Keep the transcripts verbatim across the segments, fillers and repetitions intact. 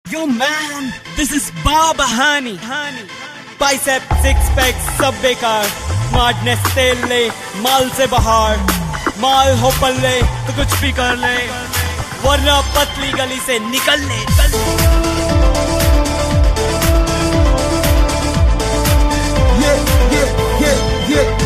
Yo man, this is Baba Hani. Bicep, six pack, सब बेकार. Smartness तेल ले, माल से बाहर. माल हो पल्ले, तो कुछ भी कर ले. वरना पतली गली से निकल ले. Yeah, yeah, yeah, yeah.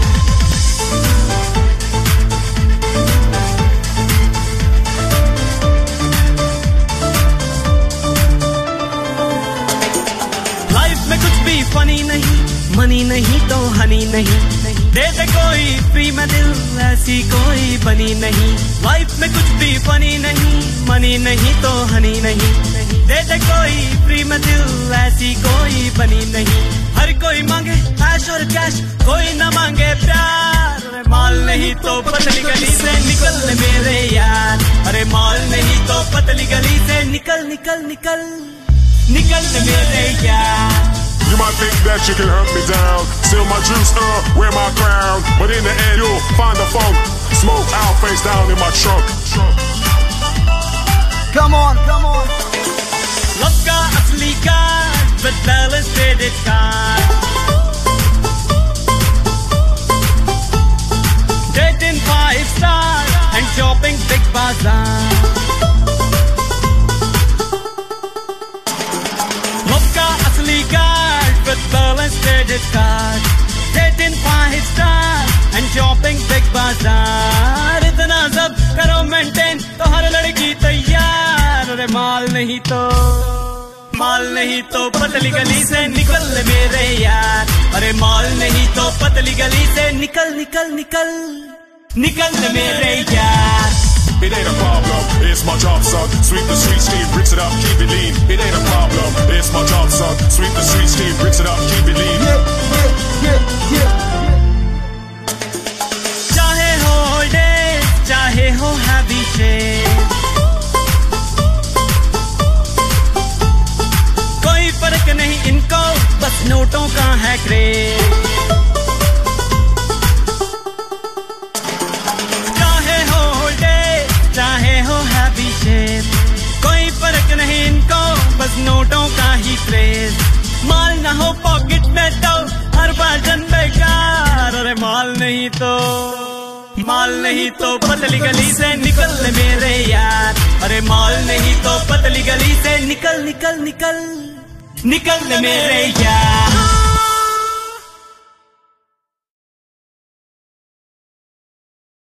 Funny नहीं, मनी नहीं तो हनी नहीं. दे दे कोई फ्री में दिल, ऐसी कोई बनी नहीं. लाइफ में कुछ भी फनी नहीं, मनी नहीं तो हनी नहीं. दे दे कोई फ्री में दिल, ऐसी कोई बनी नहीं. हर कोई मांगे ऐश और कैश, कोई ना मांगे प्यार. अरे माल नहीं तो पतली गली से निकल मेरे यार. अरे माल नहीं तो पतली गली से निकल निकल निकल निकल मेरे यार. You might think that you can hunt me down, steal my juice, uh, wear my crown, but in the end you'll find the funk. Smoke out face down in my trunk. Come on, come on. Love का असली card, with balance credit card. Dating five stars and shopping big bazaar. Love का असली card, with balance credit card. Dating five stars and shopping big bazaar. इतना सब करो maintain तो हर लड़की तैयार. अरे माल नहीं तो माल नहीं तो पतली गली से निकल मेरे यार. अरे माल नहीं तो पतली गली से निकल निकल निकल निकल मेरे यार. It ain't a problem, it's my job, son. Sweep the street, steam, bricks it up, keep it lean. It ain't a problem, it's my job, son. Sweep the street, steam, bricks it up, keep it lean. Yeah, yeah, yeah, yeah. चाहे हो days, चाहे हो heavy shades, कोई फर्क नहीं इनको, बस नोटों का है क्रेज. कोई फर्क नहीं इनको, बस नोटों का ही क्रेज. माल ना हो पॉकेट में तो हर बाजन बेकार. अरे माल नहीं तो माल नहीं तो पतली गली से निकल मेरे यार. अरे माल नहीं तो पतली गली से निकल निकल निकल निकल मेरे यार.